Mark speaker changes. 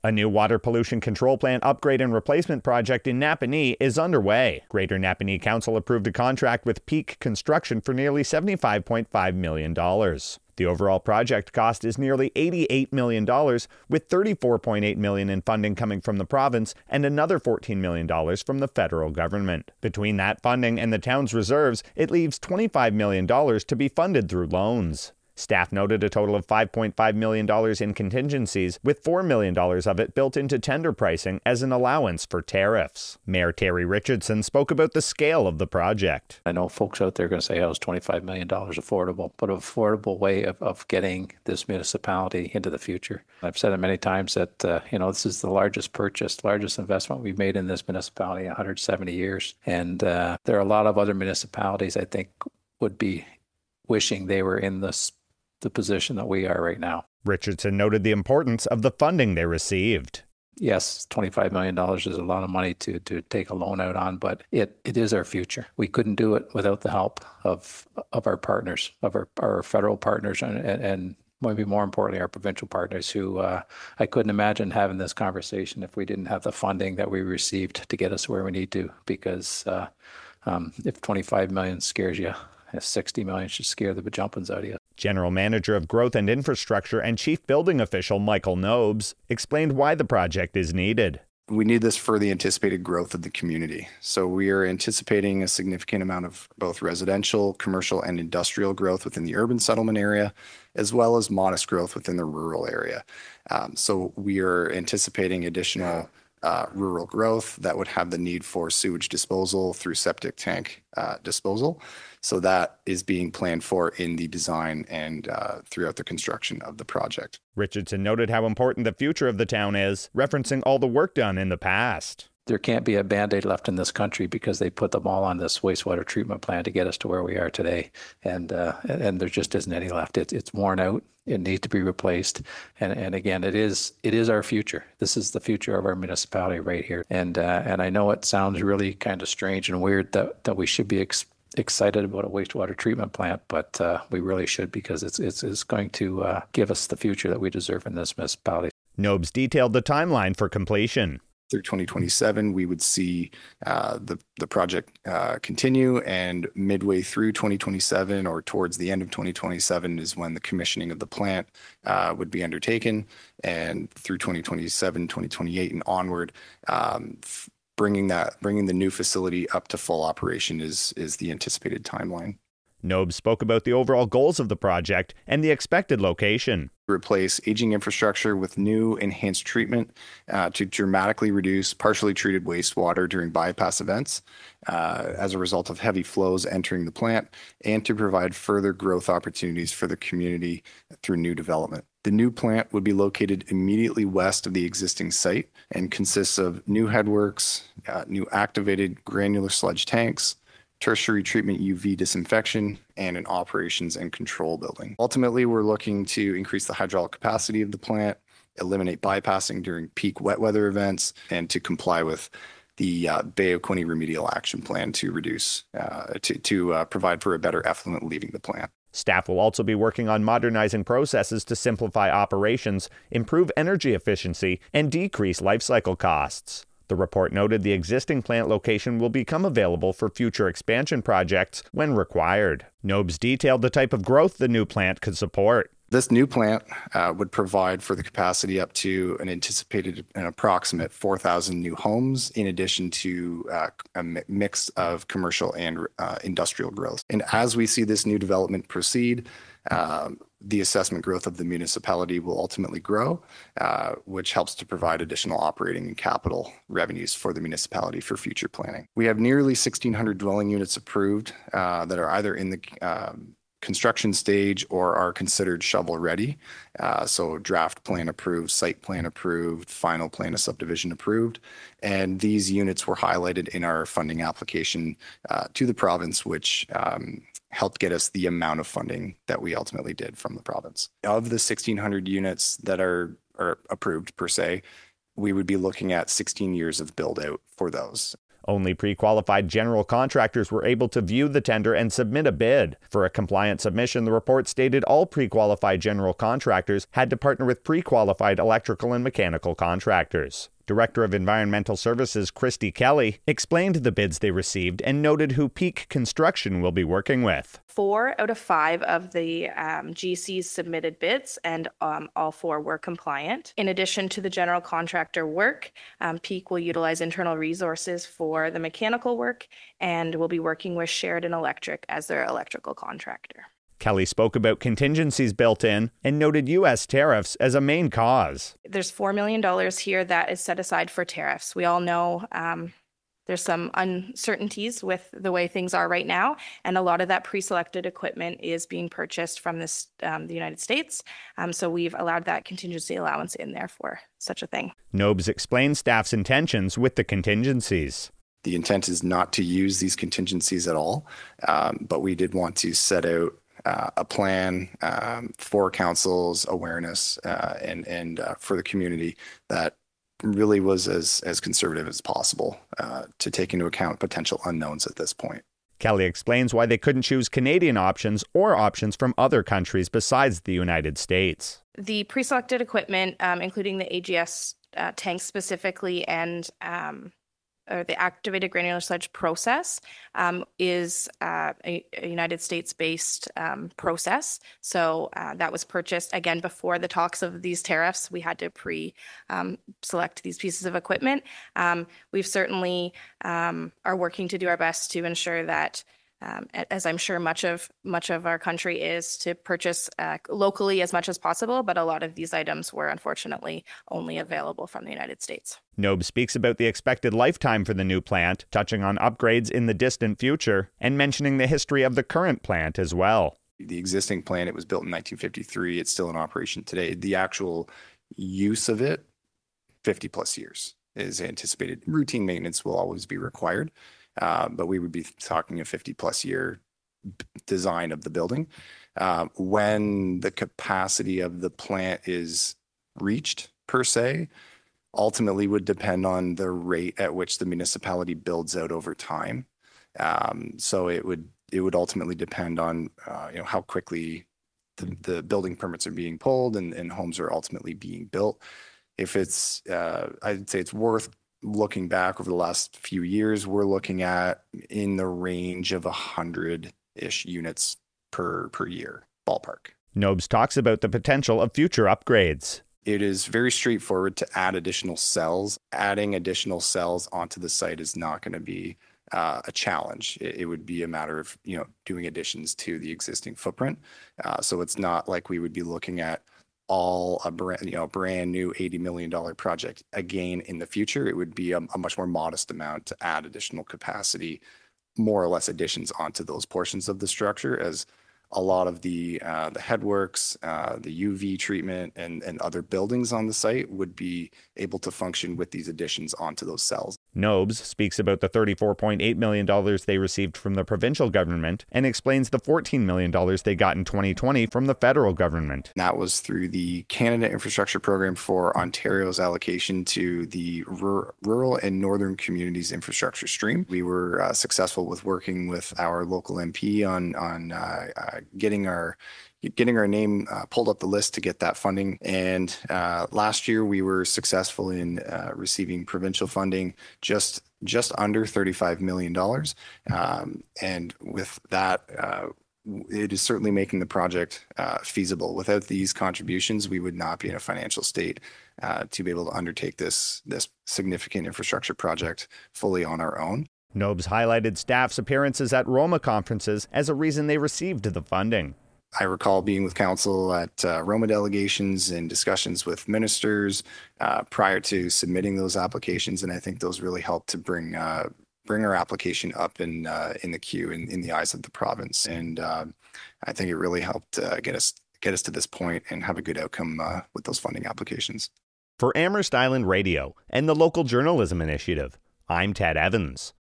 Speaker 1: A new water pollution control plant upgrade and replacement project in Napanee is underway. Greater Napanee Council approved a contract with Peak Construction for nearly $75.5 million. The overall project cost is nearly $88 million, with $34.8 million in funding coming from the province and another $14 million from the federal government. Between that funding and the town's reserves, it leaves $25 million to be funded through loans. Staff noted a total of $5.5 million in contingencies, with $4 million of it built into tender pricing as an allowance for tariffs. Mayor Terry Richardson spoke about the scale of the project.
Speaker 2: I know folks out there are going to say, how is $25 million affordable? But an affordable way of getting this municipality into the future. I've said it many times that, this is the largest investment we've made in this municipality in 170 years. And there are a lot of other municipalities, I think, would be wishing they were in the position that we are right now.
Speaker 1: Richardson noted the importance of the funding they received.
Speaker 2: Yes, $25 million is a lot of money to take a loan out on, but it is our future. We couldn't do it without the help of our partners, of our federal partners, and maybe more importantly, our provincial partners who I couldn't imagine having this conversation if we didn't have the funding that we received to get us where we need to, because if 25 million scares you, 60 million should scare the bejumpins out of you.
Speaker 1: General Manager of Growth and Infrastructure and Chief Building Official Michael Nobes explained why the project is needed.
Speaker 3: We need this for the anticipated growth of the community. So we are anticipating a significant amount of both residential, commercial, and industrial growth within the urban settlement area, as well as modest growth within the rural area. So we are anticipating additional rural growth that would have the need for sewage disposal through septic tank disposal. So that is being planned for in the design and throughout the construction of the project.
Speaker 1: Richardson noted how important the future of the town is, referencing all the work done in the past.
Speaker 2: There can't be a Band-Aid left in this country because they put them all on this wastewater treatment plant to get us to where we are today. And there just isn't any left. It's worn out. It needs to be replaced. And again, it is our future. This is the future of our municipality right here. And I know it sounds really kind of strange and weird that we should be excited about a wastewater treatment plant, but we really should, because it's going to give us the future that we deserve in this municipality.
Speaker 1: Nobes detailed the timeline for completion.
Speaker 3: Through 2027, we would see the project continue, and midway through 2027 or towards the end of 2027 is when the commissioning of the plant would be undertaken, and through 2027, 2028 and onward, bringing the new facility up to full operation is the anticipated timeline.
Speaker 1: Nobes spoke about the overall goals of the project and the expected location.
Speaker 3: Replace aging infrastructure with new enhanced treatment to dramatically reduce partially treated wastewater during bypass events as a result of heavy flows entering the plant, and to provide further growth opportunities for the community through new development. The new plant would be located immediately west of the existing site and consists of new headworks, new activated granular sludge tanks, tertiary treatment UV disinfection, and an operations and control building. Ultimately, we're looking to increase the hydraulic capacity of the plant, eliminate bypassing during peak wet weather events, and to comply with the Bay of Quinte remedial action plan to reduce, to provide for a better effluent leaving the plant.
Speaker 1: Staff will also be working on modernizing processes to simplify operations, improve energy efficiency, and decrease life cycle costs. The report noted the existing plant location will become available for future expansion projects when required. Nobes detailed the type of growth the new plant could support.
Speaker 3: This new plant would provide for the capacity up to an anticipated and approximate 4,000 new homes, in addition to a mix of commercial and industrial growth. And as we see this new development proceed, the assessment growth of the municipality will ultimately grow, which helps to provide additional operating and capital revenues for the municipality for future planning. We have nearly 1,600 dwelling units approved that are either in the construction stage or are considered shovel ready. So draft plan approved, site plan approved, final plan of subdivision approved. And these units were highlighted in our funding application to the province, which helped get us the amount of funding that we ultimately did from the province. Of the 1,600 units that are approved per se, we would be looking at 16 years of build out for those.
Speaker 1: Only pre-qualified general contractors were able to view the tender and submit a bid. For a compliant submission, the report stated all pre-qualified general contractors had to partner with pre-qualified electrical and mechanical contractors. Director of Environmental Services Christy Kelly explained the bids they received and noted who Peak Construction will be working with.
Speaker 4: 4 out of 5 of the GCs submitted bids, and all 4 were compliant. In addition to the general contractor work, Peak will utilize internal resources for the mechanical work and will be working with Sheridan Electric as their electrical contractor.
Speaker 1: Kelly spoke about contingencies built in and noted U.S. tariffs as a main cause.
Speaker 4: There's $4 million here that is set aside for tariffs. We all know there's some uncertainties with the way things are right now, and a lot of that pre-selected equipment is being purchased from the United States. So we've allowed that contingency allowance in there for such a thing.
Speaker 1: Nobes explained staff's intentions with the contingencies.
Speaker 3: The intent is not to use these contingencies at all, but we did want to set out a plan for council's awareness and for the community that really was as conservative as possible to take into account potential unknowns at this point.
Speaker 1: Kelly explains why they couldn't choose Canadian options or options from other countries besides the United States.
Speaker 4: The pre-selected equipment, including the AGS tanks specifically, and or the activated granular sludge process is a United States-based process. So that was purchased, again, before the talks of these tariffs. We had to select these pieces of equipment. We've certainly are working to do our best to ensure that, as I'm sure much of our country is, to purchase locally as much as possible, but a lot of these items were unfortunately only available from the United States.
Speaker 1: Nobe speaks about the expected lifetime for the new plant, touching on upgrades in the distant future, and mentioning the history of the current plant as well.
Speaker 3: The existing plant, it was built in 1953. It's still in operation today. The actual use of it, 50 plus years is anticipated. Routine maintenance will always be required. But we would be talking a 50 plus year design of the building. When the capacity of the plant is reached, per se, ultimately would depend on the rate at which the municipality builds out over time. So it would ultimately depend on how quickly the building permits are being pulled and homes are ultimately being built. If it's, I'd say it's worth looking back over the last few years, we're looking at in the range of 100-ish units per year, ballpark.
Speaker 1: Nobes talks about the potential of future upgrades.
Speaker 3: It is very straightforward to add additional cells. Adding additional cells onto the site is not going to be a challenge. It would be a matter of doing additions to the existing footprint. So it's not like we would be looking at a brand new $80 million project again in the future. It would be a much more modest amount to add additional capacity, more or less additions onto those portions of the structure, as a lot of the headworks, the UV treatment, and other buildings on the site would be able to function with these additions onto those cells.
Speaker 1: Nobes speaks about the $34.8 million they received from the provincial government and explains the $14 million they got in 2020 from the federal government.
Speaker 3: That was through the Canada Infrastructure Program for Ontario's allocation to the rural and northern communities infrastructure stream. We were successful with working with our local MP on getting our name pulled up the list to get that funding. And last year we were successful in receiving provincial funding just under $35 million. And with that, it is certainly making the project feasible. Without these contributions, we would not be in a financial state to be able to undertake this significant infrastructure project fully on our own.
Speaker 1: Nobes highlighted staff's appearances at Roma conferences as a reason they received the funding.
Speaker 3: I recall being with council at Roma delegations and discussions with ministers prior to submitting those applications, and I think those really helped to bring our application up in the queue in the eyes of the province. And I think it really helped get us to this point and have a good outcome with those funding applications.
Speaker 1: For Amherst Island Radio and the Local Journalism Initiative, I'm Ted Evans.